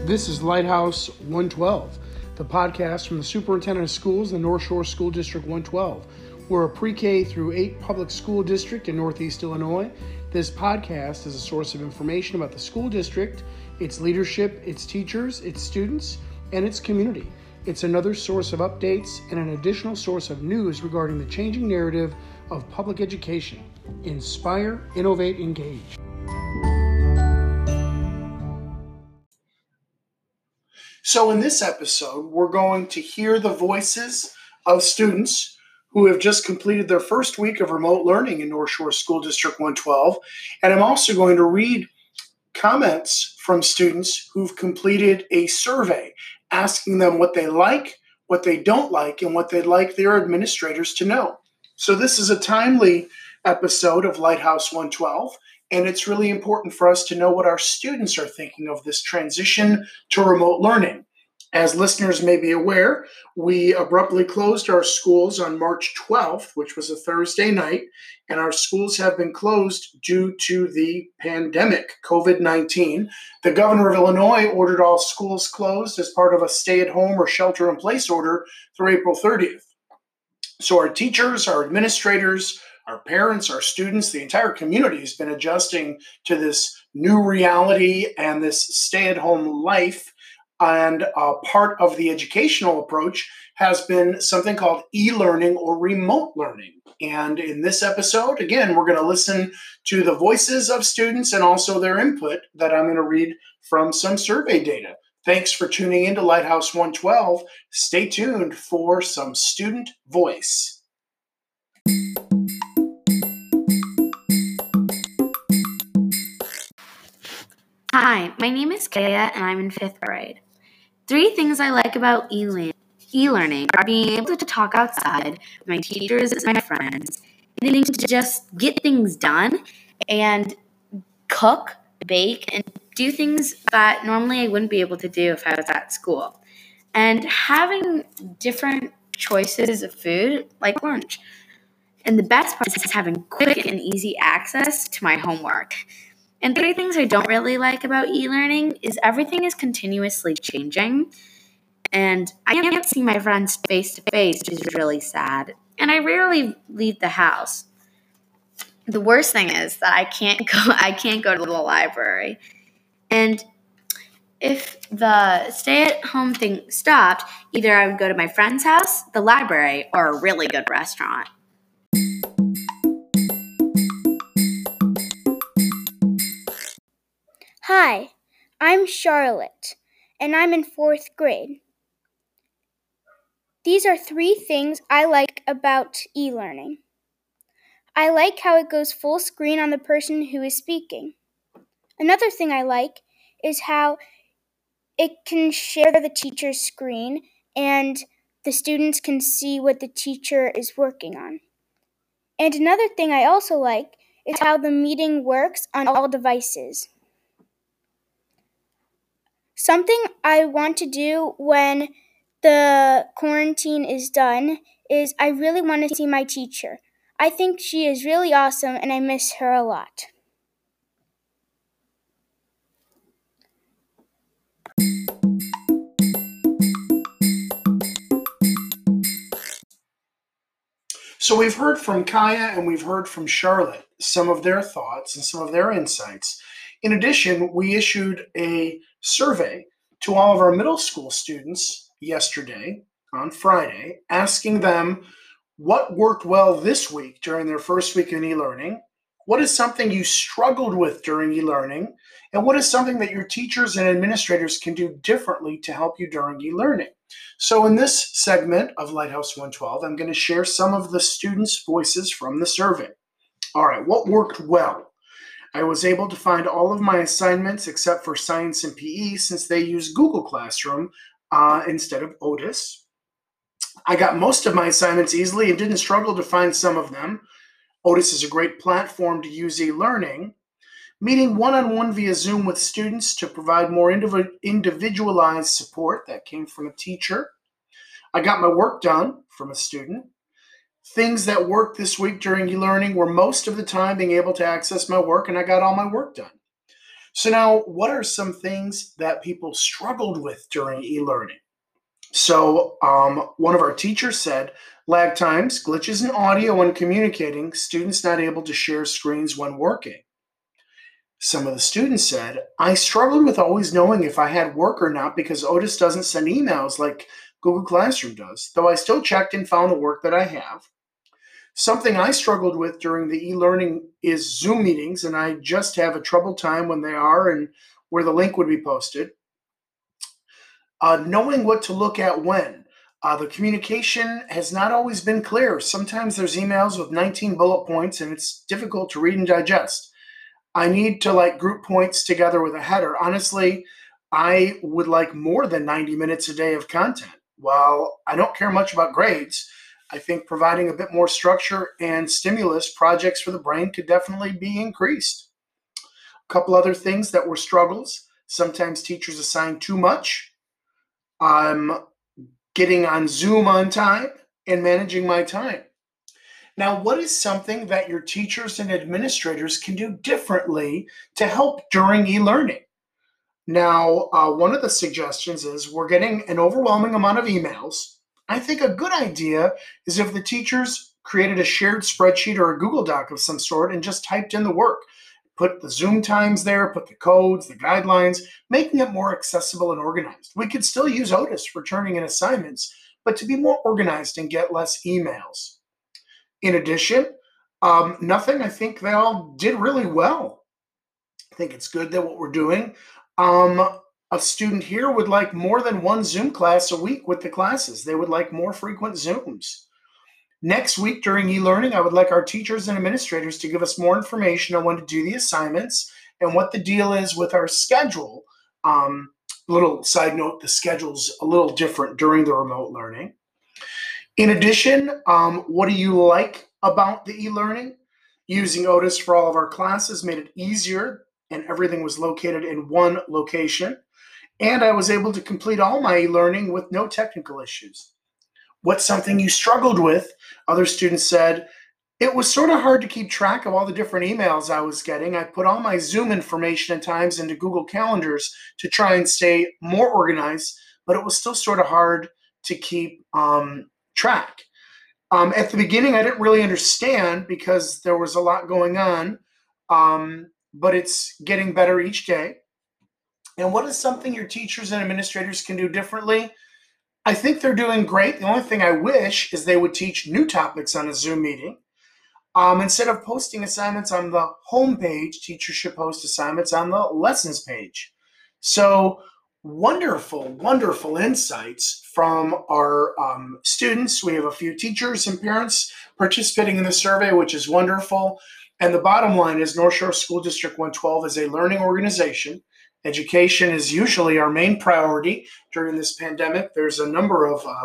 This is Lighthouse 112, the podcast from the Superintendent of Schools in the North Shore School District 112. We're a pre-K through 8 public school district in Northeast Illinois. This podcast is a source of information about the school district, its leadership, its teachers, its students, and its community. It's another source of updates and an additional source of news regarding the changing narrative of public education. Inspire, innovate, engage. So in this episode, we're going to hear the voices of students who have just completed their first week of remote learning in North Shore School District 112. And I'm also going to read comments from students who've completed a survey asking them what they like, what they don't like, and what they'd like their administrators to know. So this is a timely episode of Lighthouse 112. And it's really important for us to know what our students are thinking of this transition to remote learning. As listeners may be aware, we abruptly closed our schools on March 12th, which was a Thursday night, and our schools have been closed due to the pandemic, COVID-19. The governor of Illinois ordered all schools closed as part of a stay-at-home or shelter-in-place order through April 30th. So our teachers, our administrators, our parents, our students, the entire community has been adjusting to this new reality and this stay-at-home life. And part of the educational approach has been something called e-learning or remote learning. And in this episode, again, we're going to listen to the voices of students and also their input that I'm going to read from some survey data. Thanks for tuning in to Lighthouse 112. Stay tuned for some student voice. Hi, my name is Kaya and I'm in 5th grade. 3 things I like about e-learning are being able to talk outside with my teachers and my friends, getting to just get things done and cook, bake, and do things that normally I wouldn't be able to do if I was at school. And having different choices of food like lunch. And the best part is having quick and easy access to my homework. And 3 things I don't really like about e-learning is everything is continuously changing. And I can't see my friends face to face, which is really sad. And I rarely leave the house. The worst thing is that I can't go to the library. And if the stay-at-home thing stopped, either I would go to my friend's house, the library, or a really good restaurant. Hi, I'm Charlotte, and I'm in 4th grade. These are 3 things I like about e-learning. I like how it goes full screen on the person who is speaking. Another thing I like is how it can share the teacher's screen and the students can see what the teacher is working on. And another thing I also like is how the meeting works on all devices. Something I want to do when the quarantine is done is I really want to see my teacher. I think she is really awesome and I miss her a lot. So we've heard from Kaya and we've heard from Charlotte some of their thoughts and some of their insights. In addition, we issued a survey to all of our middle school students yesterday on Friday, asking them what worked well this week during their first week in e-learning, what is something you struggled with during e-learning, and what is something that your teachers and administrators can do differently to help you during e-learning. So in this segment of Lighthouse 112, I'm going to share some of the students' voices from the survey. All right, what worked well? I was able to find all of my assignments except for science and PE since they use Google Classroom instead of Otis. I got most of my assignments easily and didn't struggle to find some of them. Otis is a great platform to use e-learning. Meeting one-on-one via Zoom with students to provide more individualized support. That came from a teacher. I got my work done from a student. Things that worked this week during e-learning were most of the time being able to access my work, and I got all my work done. So now, what are some things that people struggled with during e-learning? So one of our teachers said, lag times, glitches in audio when communicating, students not able to share screens when working. Some of the students said, I struggled with always knowing if I had work or not because Otis doesn't send emails like Google Classroom does, though I still checked and found the work that I have. Something I struggled with during the e-learning is Zoom meetings, and I just have a troubled time when they are and where the link would be posted. Knowing what to look at when. The communication has not always been clear. Sometimes there's emails with 19 bullet points and it's difficult to read and digest. I need to group points together with a header. Honestly, I would like more than 90 minutes a day of content. While I don't care much about grades, I think providing a bit more structure and stimulus projects for the brain could definitely be increased. A couple other things that were struggles. Sometimes teachers assign too much. I'm getting on Zoom on time and managing my time. Now, what is something that your teachers and administrators can do differently to help during e-learning? Now, one of the suggestions is we're getting an overwhelming amount of emails. I think a good idea is if the teachers created a shared spreadsheet or a Google Doc of some sort and just typed in the work. Put the Zoom times there, put the codes, the guidelines, making it more accessible and organized. We could still use Otis for turning in assignments, but to be more organized and get less emails. In addition, nothing, I think they all did really well. I think it's good that what we're doing. A student here would like more than one Zoom class a week with the classes. They would like more frequent Zooms. Next week during e-learning, I would like our teachers and administrators to give us more information on when to do the assignments and what the deal is with our schedule. Little side note, the schedule's a little different during the remote learning. In addition, what do you like about the e-learning? Using Otis for all of our classes made it easier and everything was located in one location. And I was able to complete all my e-learning with no technical issues. What's something you struggled with? Other students said, it was sort of hard to keep track of all the different emails I was getting. I put all my Zoom information at times into Google Calendars to try and stay more organized, but it was still sort of hard to keep track. At the beginning, I didn't really understand because there was a lot going on, but it's getting better each day. And what is something your teachers and administrators can do differently? I think they're doing great. The only thing I wish is they would teach new topics on a Zoom meeting. Instead of posting assignments on the home page, teachers should post assignments on the lessons page. So wonderful, wonderful insights from our students. We have a few teachers and parents participating in the survey, which is wonderful. And the bottom line is North Shore School District 112 is a learning organization. Education is usually our main priority during this pandemic. There's a number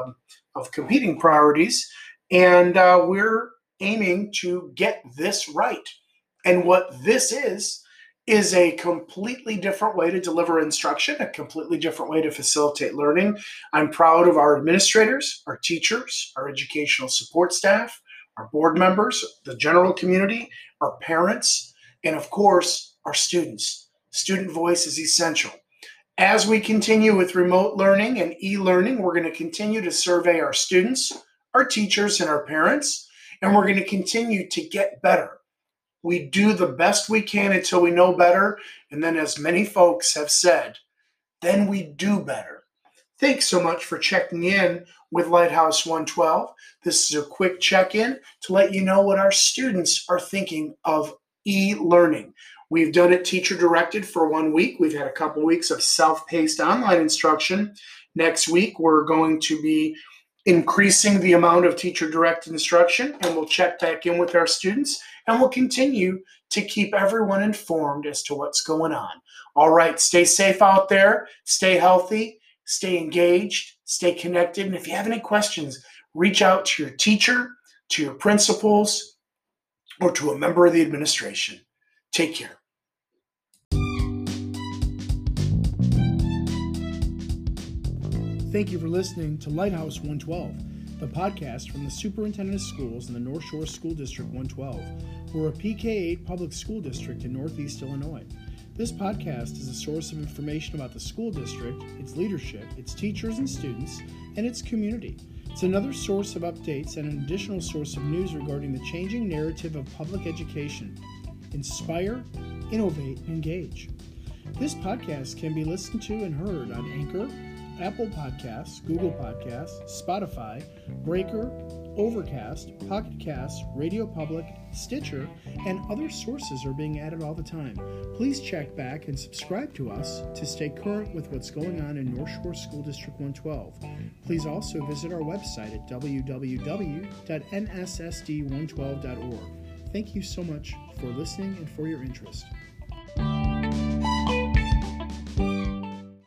of competing priorities, and we're aiming to get this right. And what this is a completely different way to deliver instruction, a completely different way to facilitate learning. I'm proud of our administrators, our teachers, our educational support staff, our board members, the general community, our parents, and of course, our students. Student voice is essential. As we continue with remote learning and e-learning, we're going to continue to survey our students, our teachers, and our parents, and we're going to continue to get better. We do the best we can until we know better, and then as many folks have said, then we do better. Thanks so much for checking in with Lighthouse 112. This is a quick check-in to let you know what our students are thinking of e-learning. We've done it teacher-directed for 1 week. We've had a couple weeks of self-paced online instruction. Next week, we're going to be increasing the amount of teacher-directed instruction, and we'll check back in with our students, and we'll continue to keep everyone informed as to what's going on. All right, stay safe out there, stay healthy, stay engaged, stay connected, and if you have any questions, reach out to your teacher, to your principals, or to a member of the administration. Take care. Thank you for listening to Lighthouse 112, the podcast from the Superintendent of Schools in the North Shore School District 112. We're a PK-8 public school district in Northeast Illinois. This podcast is a source of information about the school district, its leadership, its teachers and students, and its community. It's another source of updates and an additional source of news regarding the changing narrative of public education. Inspire, innovate, and engage. This podcast can be listened to and heard on Anchor, Apple Podcasts, Google Podcasts, Spotify, Breaker, Overcast, Pocket Casts, Radio Public, Stitcher, and other sources are being added all the time. Please check back and subscribe to us to stay current with what's going on in North Shore School District 112. Please also visit our website at www.nssd112.org. Thank you so much for listening and for your interest.